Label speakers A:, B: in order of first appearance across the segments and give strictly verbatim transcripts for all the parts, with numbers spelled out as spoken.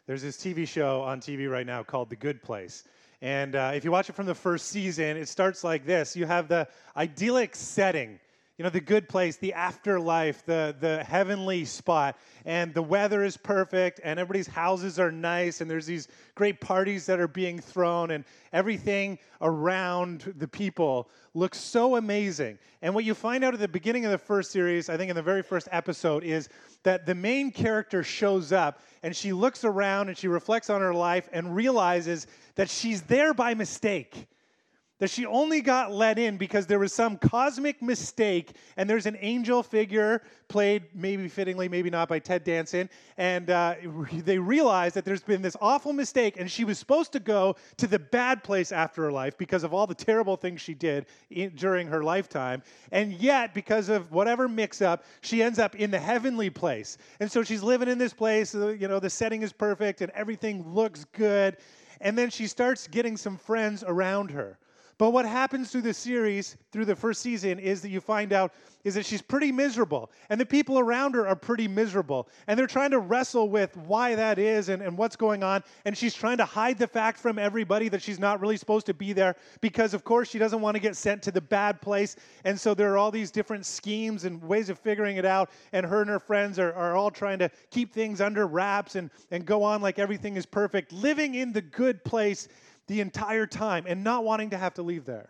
A: There's this T V show on T V right now called The Good Place. And uh, if you watch it from the first season, it starts like this. You have the idyllic setting, you know, the good place, the afterlife, the, the heavenly spot. And the weather is perfect, and everybody's houses are nice, and there's these great parties that are being thrown, and everything around the people looks so amazing. And what you find out at the beginning of the first series, I think in the very first episode, is that the main character shows up, and she looks around, and she reflects on her life, and realizes that she's there by mistake. That she only got let in because there was some cosmic mistake, and there's an angel figure played, maybe fittingly, maybe not, by Ted Danson, and uh, they realize that there's been this awful mistake, and she was supposed to go to the bad place after her life because of all the terrible things she did in, during her lifetime, and yet, because of whatever mix-up, she ends up in the heavenly place. And so she's living in this place, you know, the setting is perfect, and everything looks good, and then she starts getting some friends around her. But what happens through the series, through the first season, is that you find out is that she's pretty miserable. And the people around her are pretty miserable. And they're trying to wrestle with why that is and, and what's going on. And she's trying to hide the fact from everybody that she's not really supposed to be there because, of course, she doesn't want to get sent to the bad place. And so there are all these different schemes and ways of figuring it out. And her and her friends are, are all trying to keep things under wraps and, and go on like everything is perfect, living in the good place the entire time and not wanting to have to leave there.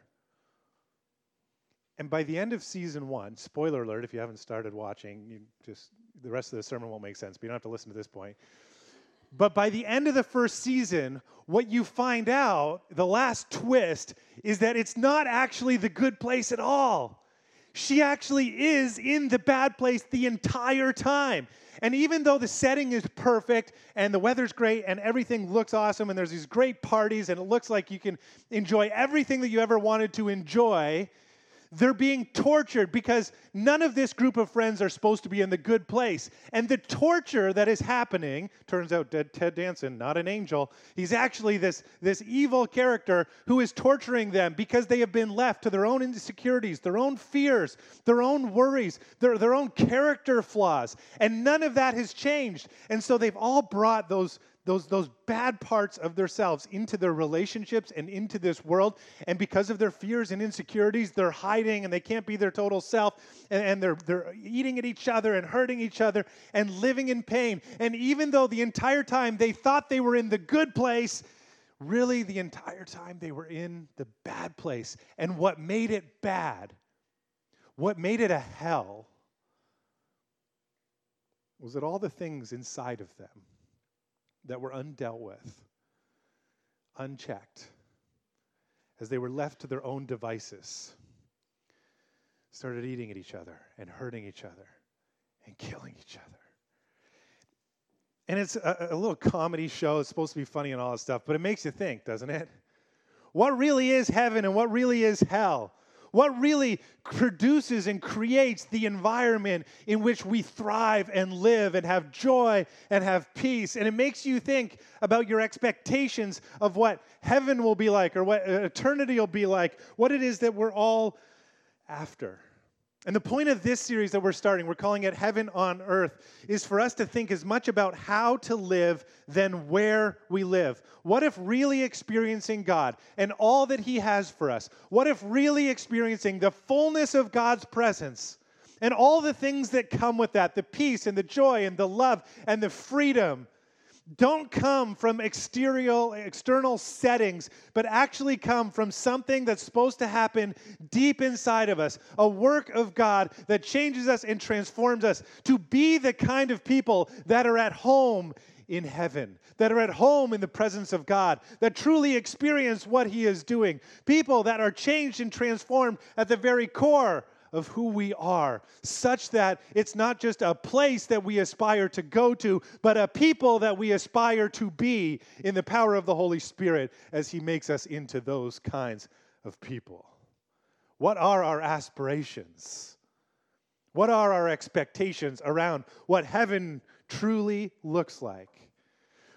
A: And by the end of season one, spoiler alert, if you haven't started watching, you just the rest of the sermon won't make sense, but you don't have to listen to this point. But by the end of the first season, what you find out, the last twist, is that it's not actually the good place at all. She actually is in the bad place the entire time. And even though the setting is perfect and the weather's great and everything looks awesome and there's these great parties and it looks like you can enjoy everything that you ever wanted to enjoy, they're being tortured because none of this group of friends are supposed to be in the good place. And the torture that is happening, turns out Ted Danson, not an angel, he's actually this, this evil character who is torturing them because they have been left to their own insecurities, their own fears, their own worries, their, their own character flaws. And none of that has changed. And so they've all brought those Those, those bad parts of themselves into their relationships and into this world. And because of their fears and insecurities, they're hiding and they can't be their total self. And, and they're, they're eating at each other and hurting each other and living in pain. And even though the entire time they thought they were in the good place, really the entire time they were in the bad place. And what made it bad, what made it a hell, was that all the things inside of them that were undealt with, unchecked, as they were left to their own devices, started eating at each other and hurting each other and killing each other. And it's a, a little comedy show. It's supposed to be funny and all that stuff, but it makes you think, doesn't it? What really is heaven and what really is hell? What really produces and creates the environment in which we thrive and live and have joy and have peace? And it makes you think about your expectations of what heaven will be like or what eternity will be like, what it is that we're all after. And the point of this series that we're starting, we're calling it Heaven on Earth, is for us to think as much about how to live than where we live. What if really experiencing God and all that He has for us, what if really experiencing the fullness of God's presence and all the things that come with that, the peace and the joy and the love and the freedom, don't come from exterior, external settings, but actually come from something that's supposed to happen deep inside of us, a work of God that changes us and transforms us to be the kind of people that are at home in heaven, that are at home in the presence of God, that truly experience what He is doing, people that are changed and transformed at the very core of who we are, such that it's not just a place that we aspire to go to, but a people that we aspire to be in the power of the Holy Spirit as He makes us into those kinds of people. What are our aspirations? What are our expectations around what heaven truly looks like?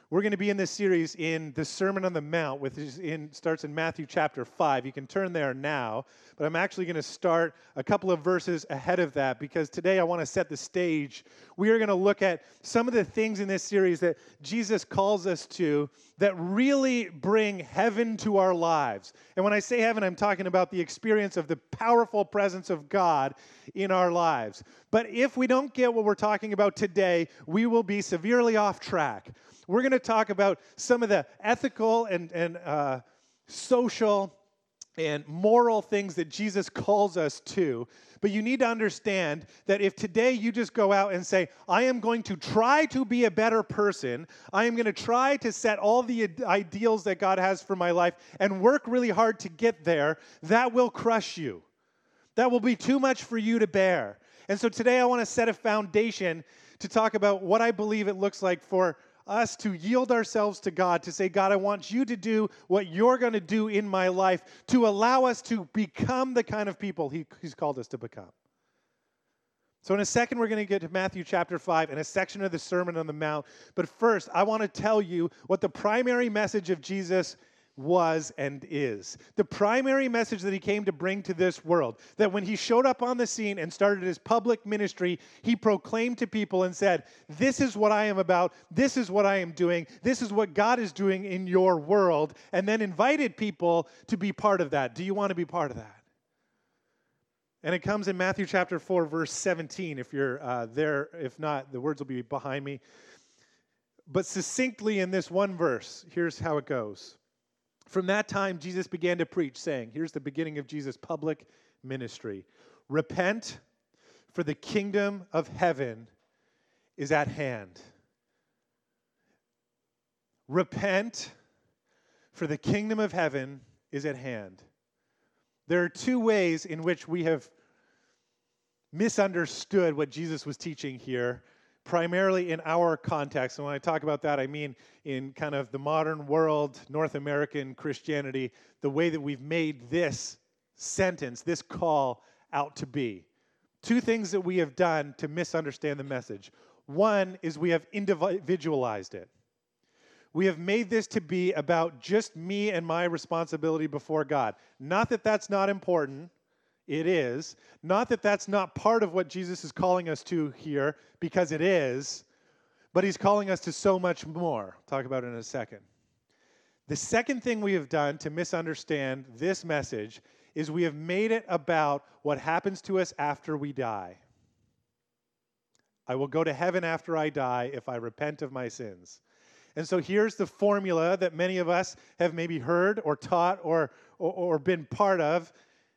A: We're going to be in this series in the Sermon on the Mount, which is in, starts in Matthew chapter five. You can turn there now, but I'm actually going to start a couple of verses ahead of that because today I want to set the stage. We are going to look at some of the things in this series that Jesus calls us to that really bring heaven to our lives. And when I say heaven, I'm talking about the experience of the powerful presence of God in our lives. But if we don't get what we're talking about today, we will be severely off track. We're going to talk about some of the ethical and, and uh, social and moral things that Jesus calls us to. But you need to understand that if today you just go out and say, I am going to try to be a better person, I am going to try to set all the ideals that God has for my life and work really hard to get there, that will crush you. That will be too much for you to bear. And so today I want to set a foundation to talk about what I believe it looks like for us to yield ourselves to God, to say, God, I want you to do what you're going to do in my life, to allow us to become the kind of people he, he's called us to become. So in a second, we're going to get to Matthew chapter five and a section of the Sermon on the Mount. But first, I want to tell you what the primary message of Jesus was and is. The primary message that he came to bring to this world, that when he showed up on the scene and started his public ministry, he proclaimed to people and said, this is what I am about, this is what I am doing, this is what God is doing in your world, and then invited people to be part of that. Do you want to be part of that? And it comes in Matthew chapter four, verse seventeen, if you're uh, there. If not, the words will be behind me. But succinctly in this one verse, here's how it goes. From that time, Jesus began to preach, saying, here's the beginning of Jesus' public ministry. Repent, for the kingdom of heaven is at hand. Repent, for the kingdom of heaven is at hand. There are two ways in which we have misunderstood what Jesus was teaching here, primarily in our context. And when I talk about that, I mean in kind of the modern world, North American Christianity, the way that we've made this sentence, this call out to be. Two things that we have done to misunderstand the message. One is we have individualized it. We have made this to be about just me and my responsibility before God. Not that that's not important. It is. Not that that's not part of what Jesus is calling us to here, because it is, but he's calling us to so much more. I'll talk about it in a second. The second thing we have done to misunderstand this message is we have made it about what happens to us after we die. I will go to heaven after I die if I repent of my sins. And so here's the formula that many of us have maybe heard or taught or, or, or been part of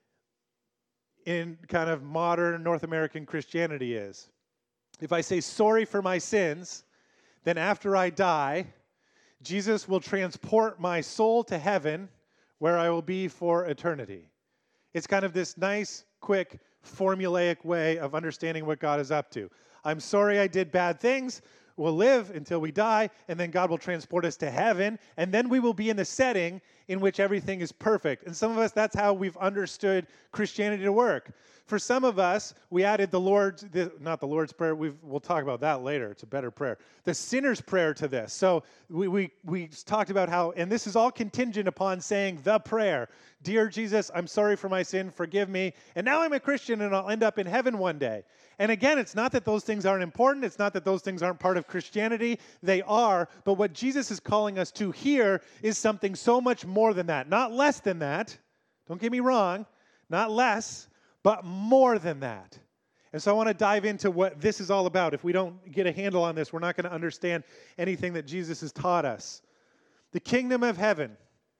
A: in kind of modern North American Christianity is. If I say sorry for my sins, then after I die, Jesus will transport my soul to heaven where I will be for eternity. It's kind of this nice, quick, formulaic way of understanding what God is up to. I'm sorry I did bad things. We'll live until we die, and then God will transport us to heaven, and then we will be in the setting in which everything is perfect. And some of us, that's how we've understood Christianity to work. For some of us, we added the Lord's, the, not the Lord's Prayer, we've, we'll talk about that later, it's a better prayer, the sinner's prayer to this. So we, we, we talked about how, and this is all contingent upon saying the prayer, Dear Jesus, I'm sorry for my sin, forgive me, and now I'm a Christian and I'll end up in heaven one day. And again, it's not that those things aren't important, it's not that those things aren't part of Christianity, they are, but what Jesus is calling us to here is something so much more than that, not less than that, don't get me wrong, not less, but more than that. And so I want to dive into what this is all about. If we don't get a handle on this, we're not going to understand anything that Jesus has taught us. The kingdom of heaven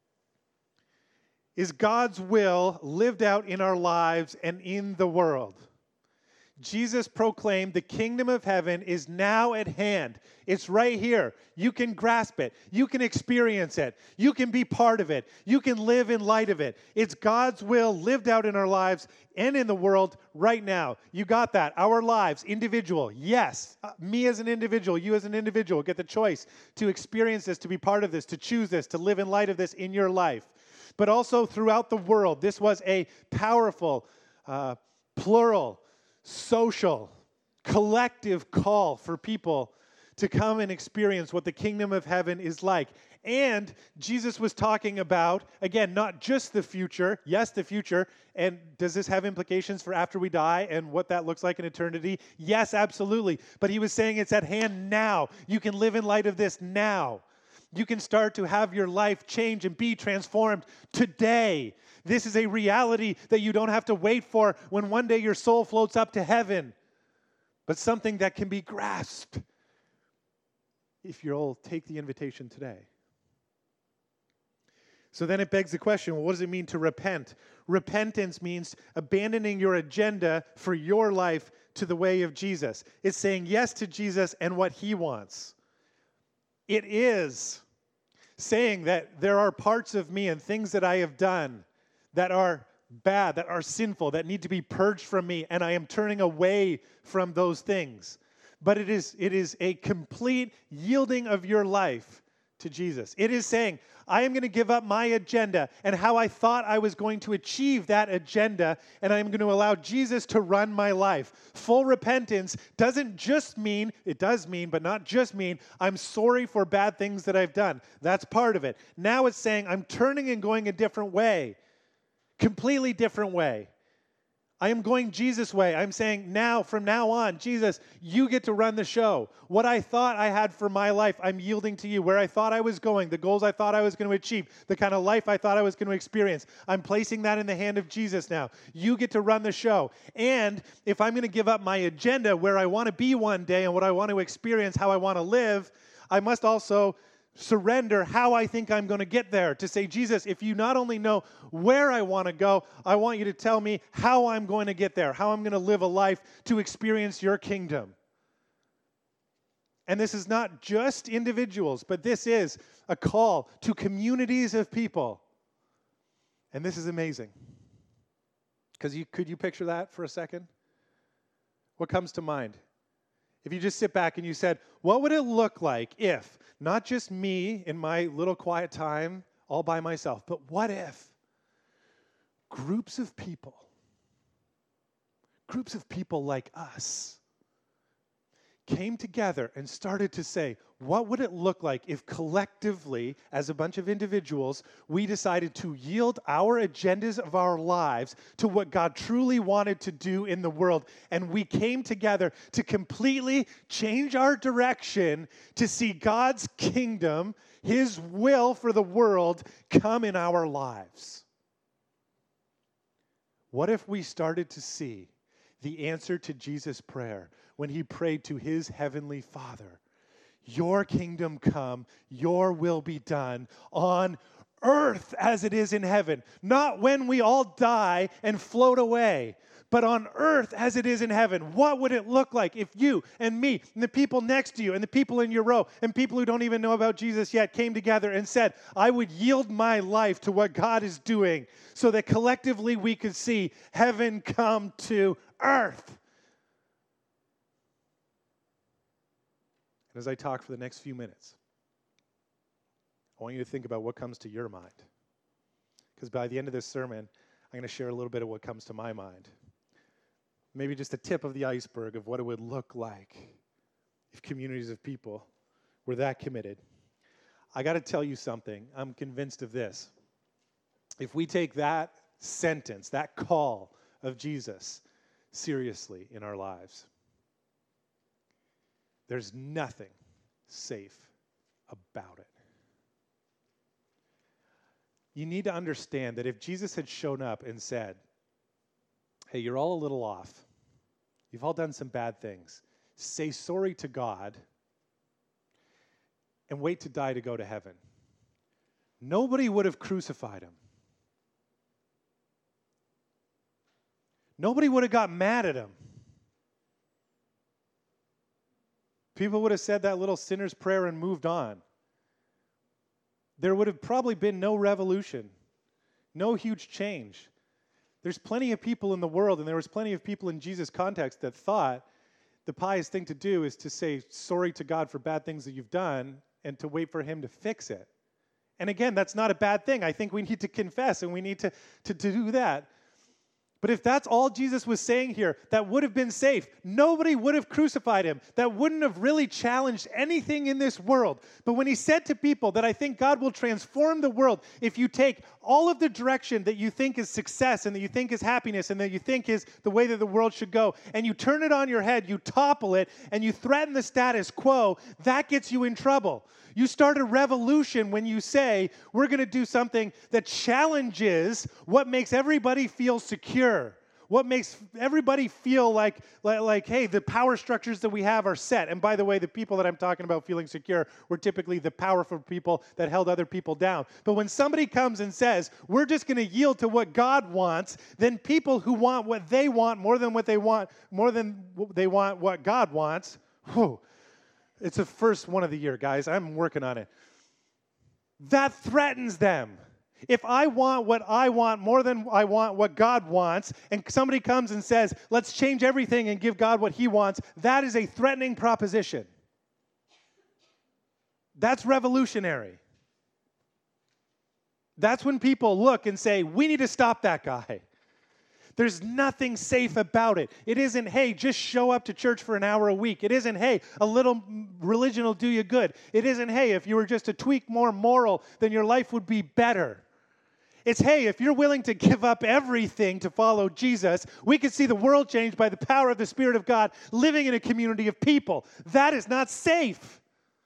A: is God's will lived out in our lives and in the world. Jesus proclaimed the kingdom of heaven is now at hand. It's right here. You can grasp it. You can experience it. You can be part of it. You can live in light of it. It's God's will lived out in our lives and in the world right now. You got that. Our lives, individual. Yes, uh, me as an individual, you as an individual get the choice to experience this, to be part of this, to choose this, to live in light of this in your life. But also throughout the world, this was a powerful, uh, plural, social, collective call for people to come and experience what the kingdom of heaven is like. And Jesus was talking about, again, not just the future, yes, the future, and does this have implications for after we die and what that looks like in eternity? Yes, absolutely. But he was saying it's at hand now. You can live in light of this now. You can start to have your life change and be transformed today. This is a reality that you don't have to wait for when one day your soul floats up to heaven, but something that can be grasped if you'll take the invitation today. So then it begs the question, well, what does it mean to repent? Repentance means abandoning your agenda for your life to the way of Jesus. It's saying yes to Jesus and what he wants. It is saying that there are parts of me and things that I have done that are bad, that are sinful, that need to be purged from me, and I am turning away from those things. But it is, it is a complete yielding of your life to Jesus. It is saying, I am going to give up my agenda and how I thought I was going to achieve that agenda, and I'm going to allow Jesus to run my life. Full repentance doesn't just mean, it does mean, but not just mean, I'm sorry for bad things that I've done. That's part of it. Now it's saying, I'm turning and going a different way, completely different way. I am going Jesus' way. I'm saying now, from now on, Jesus, you get to run the show. What I thought I had for my life, I'm yielding to you. Where I thought I was going, the goals I thought I was going to achieve, the kind of life I thought I was going to experience, I'm placing that in the hand of Jesus now. You get to run the show. And if I'm going to give up my agenda, where I want to be one day and what I want to experience, how I want to live, I must also surrender how I think I'm going to get there, to say, Jesus, if you not only know where I want to go, I want you to tell me how I'm going to get there, how I'm going to live a life to experience your kingdom. And this is not just individuals, but this is a call to communities of people. And this is amazing. Because you, could you picture that for a second? What comes to mind? If you just sit back and you said, what would it look like if, not just me in my little quiet time all by myself, but what if groups of people, groups of people like us, came together and started to say, what would it look like if collectively, as a bunch of individuals, we decided to yield our agendas of our lives to what God truly wanted to do in the world, and we came together to completely change our direction to see God's kingdom, his will for the world, come in our lives? What if we started to see the answer to Jesus' prayer when he prayed to his heavenly Father, your kingdom come, your will be done on earth as it is in heaven. Not when we all die and float away, but on earth as it is in heaven. What would it look like if you and me and the people next to you and the people in your row and people who don't even know about Jesus yet came together and said, I would yield my life to what God is doing so that collectively we could see heaven come to earth? And as I talk for the next few minutes, I want you to think about what comes to your mind. Because by the end of this sermon, I'm going to share a little bit of what comes to my mind. Maybe just a tip of the iceberg of what it would look like if communities of people were that committed. I got to tell you something. I'm convinced of this. If we take that sentence, that call of Jesus seriously in our lives, there's nothing safe about it. You need to understand that if Jesus had shown up and said, hey, you're all a little off. You've all done some bad things. Say sorry to God and wait to die to go to heaven. Nobody would have crucified him. Nobody would have got mad at him. People would have said that little sinner's prayer and moved on. There would have probably been no revolution, no huge change. There's plenty of people in the world, and there was plenty of people in Jesus' context that thought the pious thing to do is to say sorry to God for bad things that you've done and to wait for him to fix it. And again, that's not a bad thing. I think we need to confess, and we need to, to, to do that. But if that's all Jesus was saying here, that would have been safe. Nobody would have crucified him. That wouldn't have really challenged anything in this world. But when he said to people that I think God will transform the world if you take all of the direction that you think is success and that you think is happiness and that you think is the way that the world should go, and you turn it on your head, you topple it, and you threaten the status quo, that gets you in trouble. You start a revolution when you say, we're going to do something that challenges what makes everybody feel secure, what makes everybody feel like, like, like, hey, the power structures that we have are set. And by the way, the people that I'm talking about feeling secure were typically the powerful people that held other people down. But when somebody comes and says, we're just going to yield to what God wants, then people who want what they want more than what they want, more than they want what God wants, whew, it's the first one of the year, guys. I'm working on it. That threatens them. If I want what I want more than I want what God wants, and somebody comes and says, let's change everything and give God what he wants, that is a threatening proposition. That's revolutionary. That's when people look and say, we need to stop that guy. There's nothing safe about it. It isn't, hey, just show up to church for an hour a week. It isn't, hey, a little religion will do you good. It isn't, hey, if you were just a tweak more moral, then your life would be better. It's, hey, if you're willing to give up everything to follow Jesus, we can see the world changed by the power of the Spirit of God living in a community of people. That is not safe.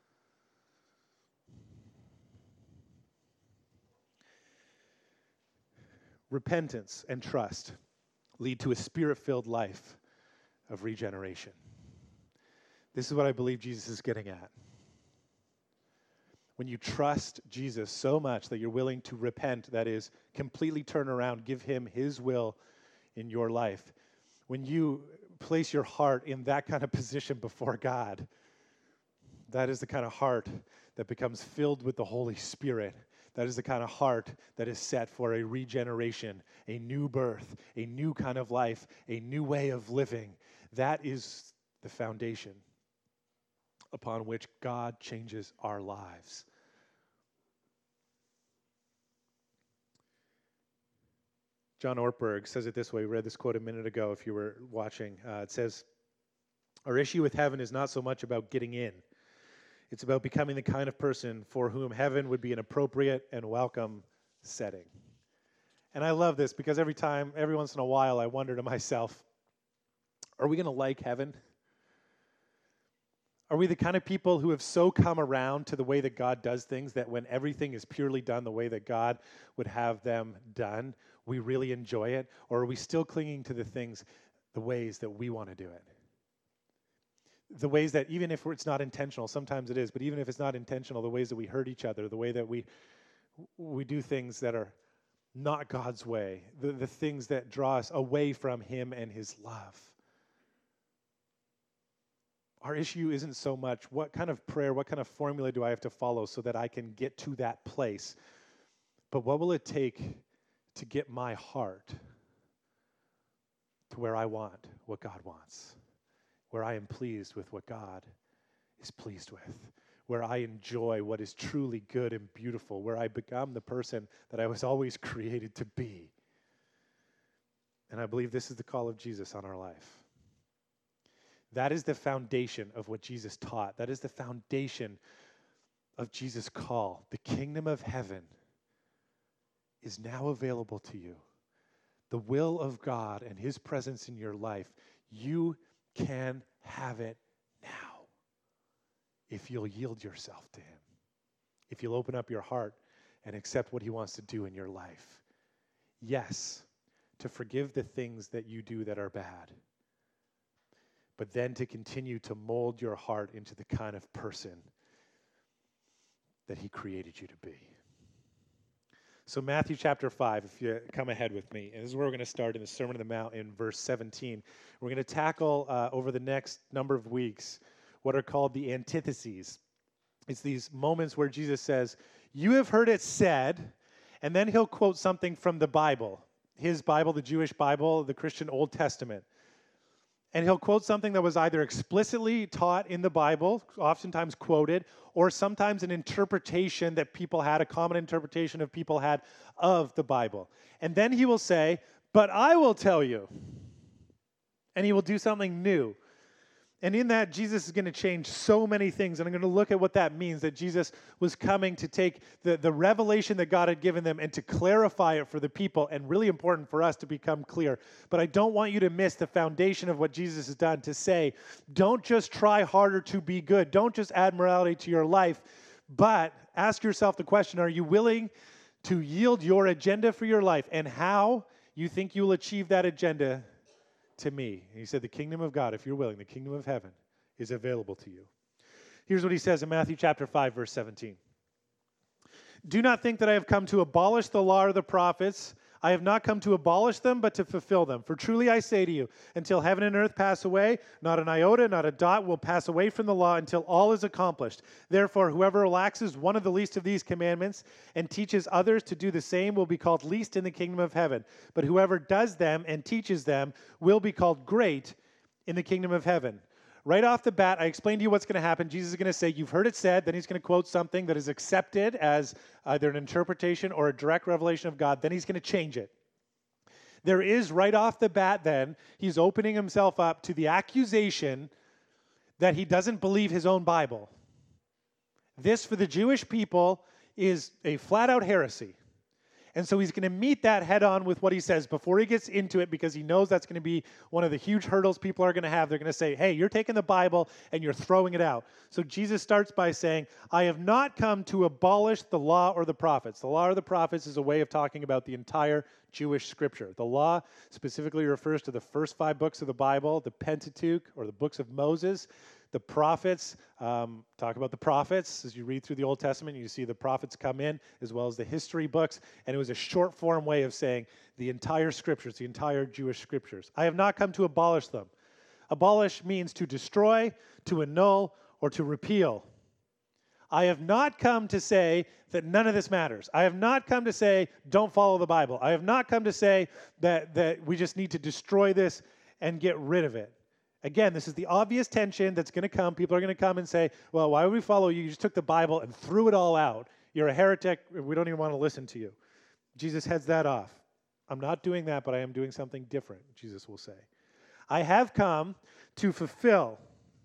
A: Repentance and trust lead to a Spirit-filled life of regeneration. This is what I believe Jesus is getting at. When you trust Jesus so much that you're willing to repent, that is, completely turn around, give him his will in your life, when you place your heart in that kind of position before God, that is the kind of heart that becomes filled with the Holy Spirit. That is the kind of heart that is set for a regeneration, a new birth, a new kind of life, a new way of living. That is the foundation upon which God changes our lives. John Ortberg says it this way. We read this quote a minute ago if you were watching. Uh, it says, our issue with heaven is not so much about getting in. It's about becoming the kind of person for whom heaven would be an appropriate and welcome setting. And I love this because every time, every once in a while, I wonder to myself, are we going to like heaven? Are we the kind of people who have so come around to the way that God does things that when everything is purely done the way that God would have them done, we really enjoy it? Or are we still clinging to the things, the ways that we want to do it? The ways that even if it's not intentional, sometimes it is, but even if it's not intentional, the ways that we hurt each other, the way that we we do things that are not God's way, the, the things that draw us away from him and his love. Our issue isn't so much what kind of prayer, what kind of formula do I have to follow so that I can get to that place, but what will it take to get my heart to where I want what God wants? Where I am pleased with what God is pleased with, where I enjoy what is truly good and beautiful, where I become the person that I was always created to be. And I believe this is the call of Jesus on our life. That is the foundation of what Jesus taught. That is the foundation of Jesus' call. The kingdom of heaven is now available to you. The will of God and his presence in your life, you can have it now if you'll yield yourself to him, if you'll open up your heart and accept what he wants to do in your life. Yes, to forgive the things that you do that are bad, but then to continue to mold your heart into the kind of person that he created you to be. So Matthew chapter five, if you come ahead with me, and this is where we're going to start in the Sermon on the Mount in verse seventeen. We're going to tackle uh, over the next number of weeks what are called the antitheses. It's these moments where Jesus says, you have heard it said, and then he'll quote something from the Bible, his Bible, the Jewish Bible, the Christian Old Testament. And he'll quote something that was either explicitly taught in the Bible, oftentimes quoted, or sometimes an interpretation that people had, a common interpretation of people had of the Bible. And then he will say, But I will tell you, and he will do something new. And in that, Jesus is going to change so many things. And I'm going to look at what that means, that Jesus was coming to take the, the revelation that God had given them and to clarify it for the people, and really important for us to become clear. But I don't want you to miss the foundation of what Jesus has done, to say, don't just try harder to be good. Don't just add morality to your life, but ask yourself the question, are you willing to yield your agenda for your life and how you think you'll achieve that agenda to me? And he said, the kingdom of God, if you're willing, the kingdom of heaven is available to you. Here's what he says in Matthew chapter five, verse seventeen. Do not think that I have come to abolish the law or the prophets. I have not come to abolish them, but to fulfill them. For truly I say to you, until heaven and earth pass away, not an iota, not a dot will pass away from the law until all is accomplished. Therefore, whoever relaxes one of the least of these commandments and teaches others to do the same will be called least in the kingdom of heaven. But whoever does them and teaches them will be called great in the kingdom of heaven. Right off the bat, I explained to you what's going to happen. Jesus is going to say, you've heard it said. Then he's going to quote something that is accepted as either an interpretation or a direct revelation of God. Then he's going to change it. There is, right off the bat then, he's opening himself up to the accusation that he doesn't believe his own Bible. This, for the Jewish people, is a flat-out heresy. And so he's going to meet that head on with what he says before he gets into it, because he knows that's going to be one of the huge hurdles people are going to have. They're going to say, hey, you're taking the Bible and you're throwing it out. So Jesus starts by saying, I have not come to abolish the law or the prophets. The law or the prophets is a way of talking about the entire Jewish scripture. The law specifically refers to the first five books of the Bible, the Pentateuch, or the books of Moses. The prophets, um, talk about the prophets. As you read through the Old Testament, you see the prophets come in, as well as the history books. And it was a short form way of saying the entire scriptures, the entire Jewish scriptures. I have not come to abolish them. Abolish means to destroy, to annul, or to repeal. I have not come to say that none of this matters. I have not come to say don't follow the Bible. I have not come to say that, that we just need to destroy this and get rid of it. Again, this is the obvious tension that's going to come. People are going to come and say, well, why would we follow you? You just took the Bible and threw it all out. You're a heretic. We don't even want to listen to you. Jesus heads that off. I'm not doing that, but I am doing something different, Jesus will say. I have come to fulfill,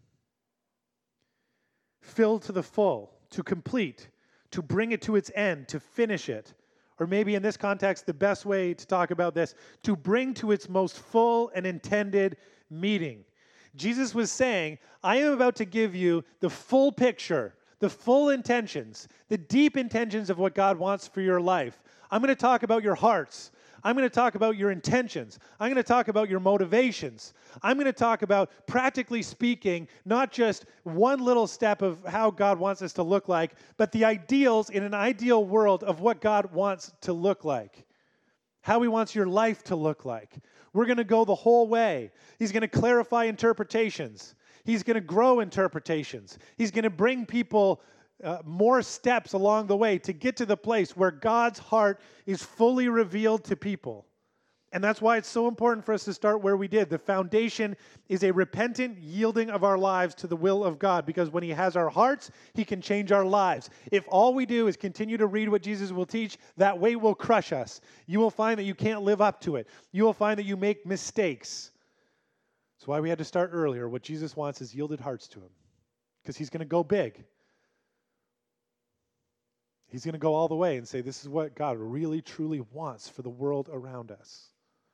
A: fill to the full, to complete, to bring it to its end, to finish it. Or maybe in this context, the best way to talk about this, to bring to its most full and intended meaning. Jesus was saying, I am about to give you the full picture, the full intentions, the deep intentions of what God wants for your life. I'm going to talk about your hearts. I'm going to talk about your intentions. I'm going to talk about your motivations. I'm going to talk about, practically speaking, not just one little step of how God wants us to look like, but the ideals in an ideal world of what God wants to look like, how he wants your life to look like. We're going to go the whole way. He's going to clarify interpretations. He's going to grow interpretations. He's going to bring people uh, more steps along the way to get to the place where God's heart is fully revealed to people. And that's why it's so important for us to start where we did. The foundation is a repentant yielding of our lives to the will of God, because when he has our hearts, he can change our lives. If all we do is continue to read what Jesus will teach, that weight will crush us. You will find that you can't live up to it. You will find that you make mistakes. That's why we had to start earlier. What Jesus wants is yielded hearts to him, because he's going to go big. He's going to go all the way and say, this is what God really, truly wants for the world around us.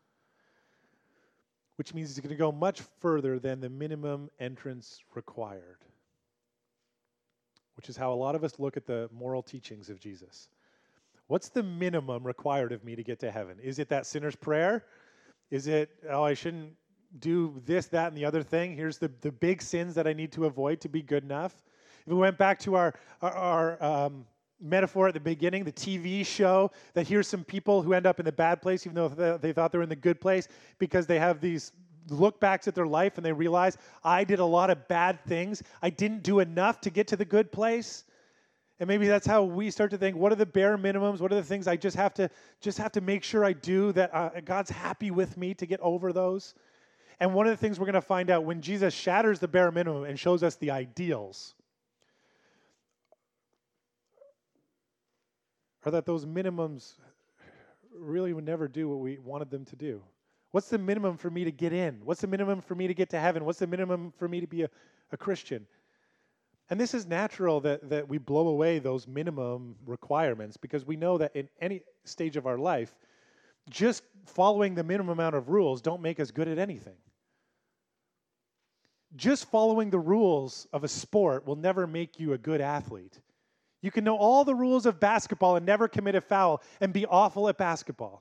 A: Which means he's going to go much further than the minimum entrance required. Which is how a lot of us look at the moral teachings of Jesus. What's the minimum required of me to get to heaven? Is it that sinner's prayer? Is it, oh, I shouldn't do this, that, and the other thing? Here's the, the big sins that I need to avoid to be good enough. If we went back to our, our, our um, metaphor at the beginning, the T V show, that here's some people who end up in the bad place even though they, they thought they were in the good place, because they have these look backs at their life and they realize, I did a lot of bad things. I didn't do enough to get to the good place. And maybe that's how we start to think, what are the bare minimums? What are the things I just have to just have to make sure I do that uh, God's happy with me to get over those? And one of the things we're going to find out when Jesus shatters the bare minimum and shows us the ideals are that those minimums really would never do what we wanted them to do? What's the minimum for me to get in? What's the minimum for me to get to heaven? What's the minimum for me to be a, a Christian? And this is natural that, that we blow away those minimum requirements because we know that in any stage of our life, just following the minimum amount of rules don't make us good at anything. Just following the rules of a sport will never make you a good athlete. You can know all the rules of basketball and never commit a foul and be awful at basketball.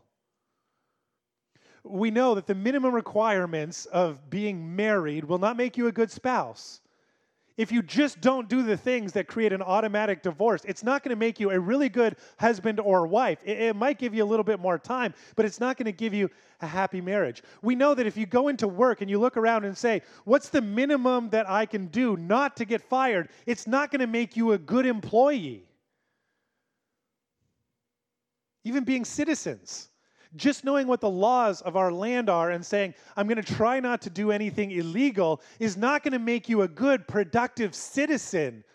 A: We know that the minimum requirements of being married will not make you a good spouse. If you just don't do the things that create an automatic divorce, it's not going to make you a really good husband or wife. It, it might give you a little bit more time, but it's not going to give you a happy marriage. We know that if you go into work and you look around and say, what's the minimum that I can do not to get fired? It's not going to make you a good employee. Even being citizens. Just knowing what the laws of our land are and saying, I'm going to try not to do anything illegal, is not going to make you a good, productive citizen.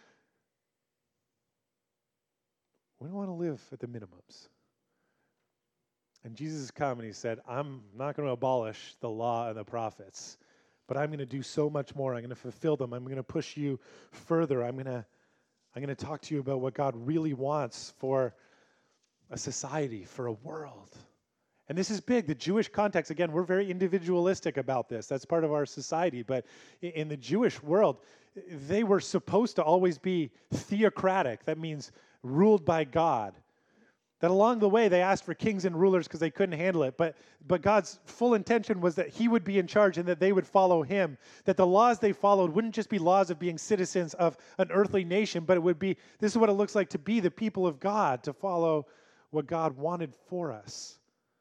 A: We don't want to live at the minimums. And Jesus has come and he said, I'm not going to abolish the law and the prophets, but I'm going to do so much more. I'm going to fulfill them. I'm going to push you further. I'm going to, I'm going to talk to you about what God really wants for a society, for a world. And this is big. The Jewish context, again, we're very individualistic about this. That's part of our society. But in the Jewish world, they were supposed to always be theocratic. That means ruled by God. That along the way, they asked for kings and rulers because they couldn't handle it. But, but God's full intention was that he would be in charge and that they would follow him. That the laws they followed wouldn't just be laws of being citizens of an earthly nation, but it would be, this is what it looks like to be the people of God, to follow what God wanted for us.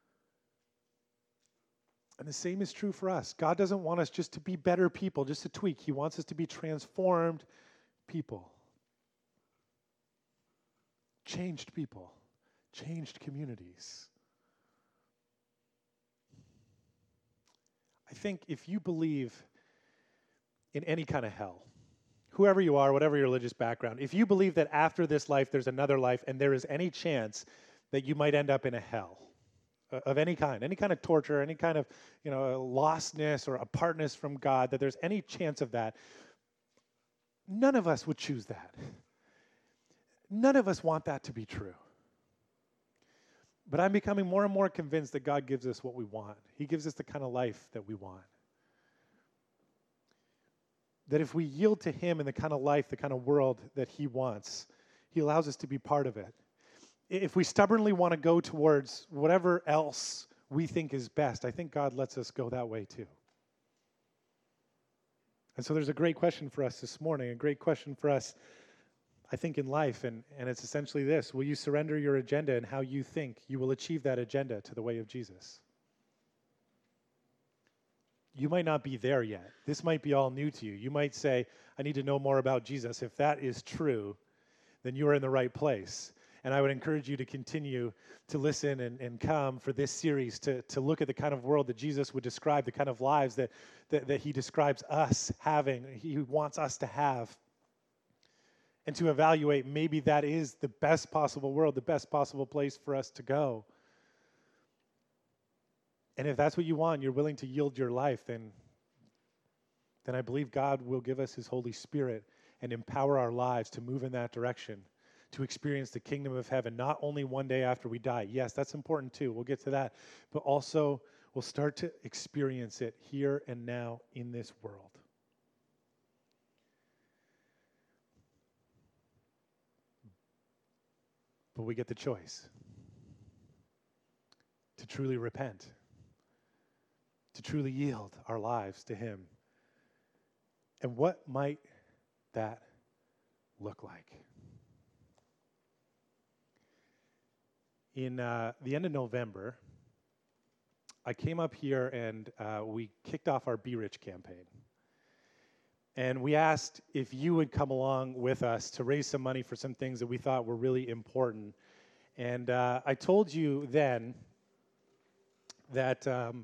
A: And the same is true for us. God doesn't want us just to be better people, just to tweak. He wants us to be transformed people. Changed people. Changed communities. I think if you believe in any kind of hell, whoever you are, whatever your religious background, if you believe that after this life there's another life and there is any chance that you might end up in a hell, of any kind, any kind of torture, any kind of, you know, lostness or apartness from God, that there's any chance of that, none of us would choose that. None of us want that to be true. But I'm becoming more and more convinced that God gives us what we want. He gives us the kind of life that we want. That if we yield to him in the kind of life, the kind of world that he wants, he allows us to be part of it. If we stubbornly want to go towards whatever else we think is best, I think God lets us go that way too. And so there's a great question for us this morning, a great question for us, I think, in life, and, and it's essentially this: will you surrender your agenda and how you think you will achieve that agenda to the way of Jesus? You might not be there yet. This might be all new to you. You might say, I need to know more about Jesus. If that is true, then you are in the right place. And I would encourage you to continue to listen and, and come for this series to, to look at the kind of world that Jesus would describe, the kind of lives that, that, that he describes us having, he wants us to have, and to evaluate maybe that is the best possible world, the best possible place for us to go. And if that's what you want, you're willing to yield your life, then, then I believe God will give us his Holy Spirit and empower our lives to move in that direction, to experience the kingdom of heaven, not only one day after we die. Yes, that's important too. We'll get to that. But also, we'll start to experience it here and now in this world. But we get the choice to truly repent, to truly yield our lives to him. And what might that look like? In uh, the end of November, I came up here and uh, we kicked off our Be Rich campaign. And we asked if you would come along with us to raise some money for some things that we thought were really important. And uh, I told you then that, um,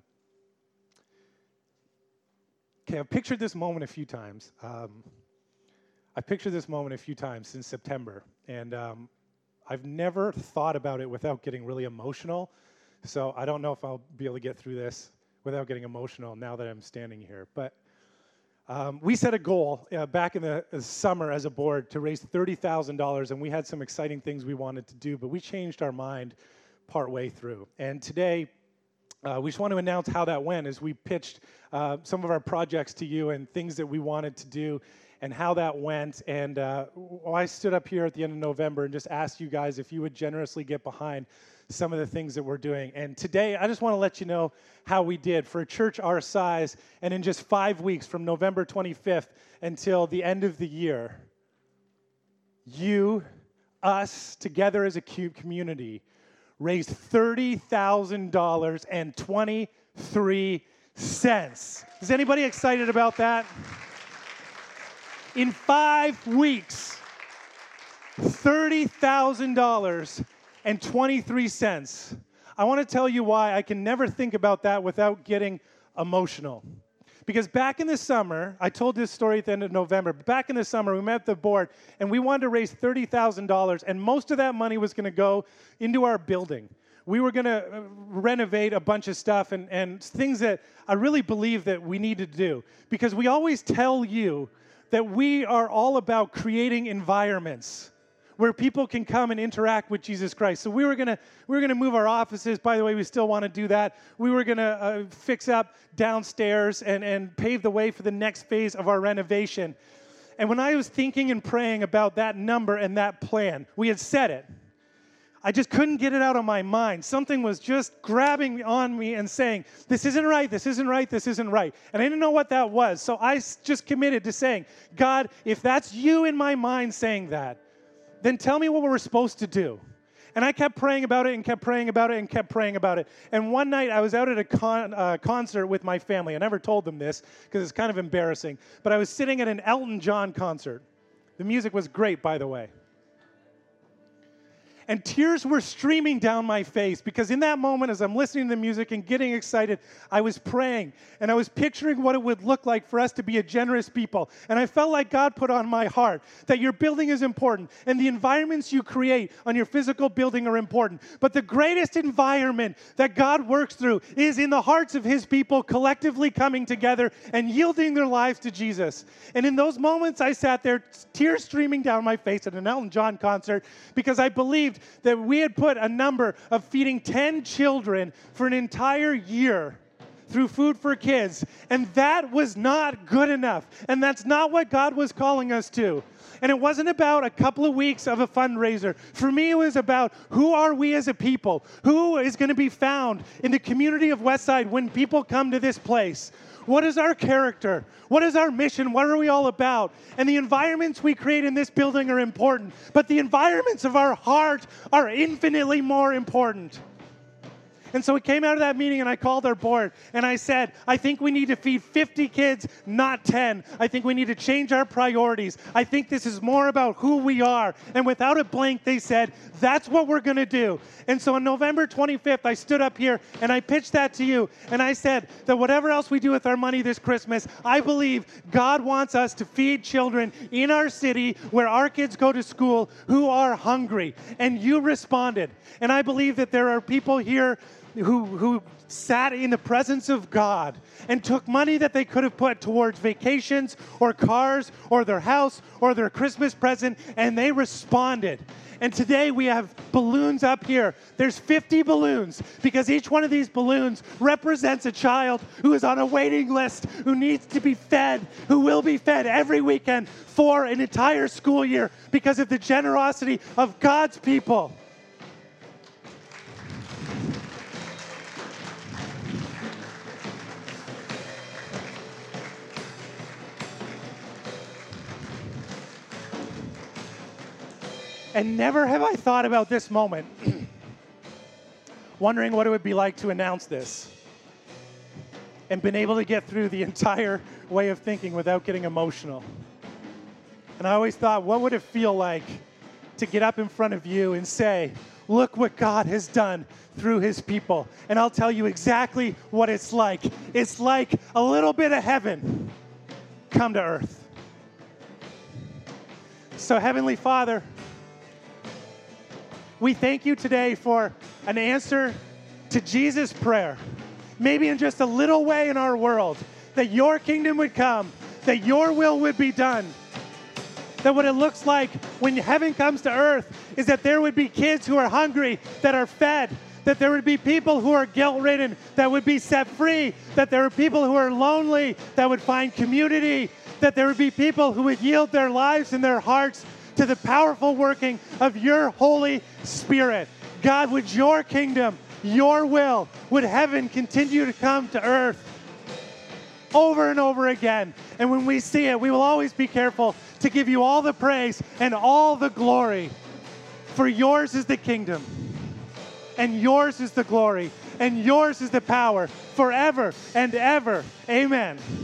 A: okay, I've pictured this moment a few times. Um, I've pictured this moment a few times since September. And um, I've never thought about it without getting really emotional. So I don't know if I'll be able to get through this without getting emotional now that I'm standing here. But um, we set a goal uh, back in the, the summer as a board to raise thirty thousand dollars, and we had some exciting things we wanted to do, but we changed our mind partway through. And today, uh, we just want to announce how that went as we pitched uh, some of our projects to you and things that we wanted to do and how that went. And uh, I stood up here at the end of November and just asked you guys if you would generously get behind some of the things that we're doing. And today, I just want to let you know how we did. For a church our size, and in just five weeks, from November twenty-fifth until the end of the year, you, us, together as a community, raised thirty thousand dollars and twenty-three cents. Is anybody excited about that? In five weeks, thirty thousand dollars and twenty-three cents. I want to tell you why I can never think about that without getting emotional. Because back in the summer, I told this story at the end of November, but back in the summer, we met at the board, and we wanted to raise thirty thousand dollars, and most of that money was going to go into our building. We were going to renovate a bunch of stuff and, and things that I really believe that we need to do. Because we always tell you that we are all about creating environments where people can come and interact with Jesus Christ. So we were gonna we were gonna move our offices. By the way, we still want to do that. We were gonna uh, fix up downstairs and and pave the way for the next phase of our renovation. And when I was thinking and praying about that number and that plan, we had said it. I just couldn't get it out of my mind. Something was just grabbing on me and saying, this isn't right, this isn't right, this isn't right. And I didn't know what that was. So I just committed to saying, God, if that's you in my mind saying that, then tell me what we're supposed to do. And I kept praying about it and kept praying about it and kept praying about it. And one night I was out at a con- uh, concert with my family. I never told them this because it's kind of embarrassing. But I was sitting at an Elton John concert. The music was great, by the way. And tears were streaming down my face because in that moment, as I'm listening to the music and getting excited, I was praying and I was picturing what it would look like for us to be a generous people. And I felt like God put on my heart that your building is important and the environments you create on your physical building are important. But the greatest environment that God works through is in the hearts of his people collectively coming together and yielding their lives to Jesus. And in those moments, I sat there, tears streaming down my face at an Elton John concert because I believed that we had put a number of feeding ten children for an entire year through Food for Kids, and that was not good enough, and that's not what God was calling us to. And it wasn't about a couple of weeks of a fundraiser. For me, it was about who are we as a people? Who is going to be found in the community of Westside when people come to this place? What is our character? What is our mission? What are we all about? And the environments we create in this building are important, but the environments of our heart are infinitely more important. And so we came out of that meeting and I called our board and I said, I think we need to feed fifty kids, not ten. I think we need to change our priorities. I think this is more about who we are. And without a blank, they said, that's what we're going to do. And so on November twenty-fifth, I stood up here and I pitched that to you. And I said that whatever else we do with our money this Christmas, I believe God wants us to feed children in our city where our kids go to school who are hungry. And you responded. And I believe that there are people here who who sat in the presence of God and took money that they could have put towards vacations or cars or their house or their Christmas present, and they responded. And today we have balloons up here. There's fifty balloons because each one of these balloons represents a child who is on a waiting list, who needs to be fed, who will be fed every weekend for an entire school year because of the generosity of God's people. And never have I thought about this moment, wondering what it would be like to announce this, and been able to get through the entire way of thinking without getting emotional. And I always thought, what would it feel like to get up in front of you and say, look what God has done through his people. And I'll tell you exactly what it's like. It's like a little bit of heaven come to earth. So Heavenly Father, we thank you today for an answer to Jesus' prayer, maybe in just a little way in our world, that your kingdom would come, that your will would be done. That what it looks like when heaven comes to earth is that there would be kids who are hungry that are fed, that there would be people who are guilt-ridden that would be set free, that there are people who are lonely that would find community, that there would be people who would yield their lives and their hearts to the powerful working of your Holy Spirit. God, would your kingdom, your will, would heaven continue to come to earth over and over again. And when we see it, we will always be careful to give you all the praise and all the glory. For yours is the kingdom, and yours is the glory, and yours is the power forever and ever. Amen.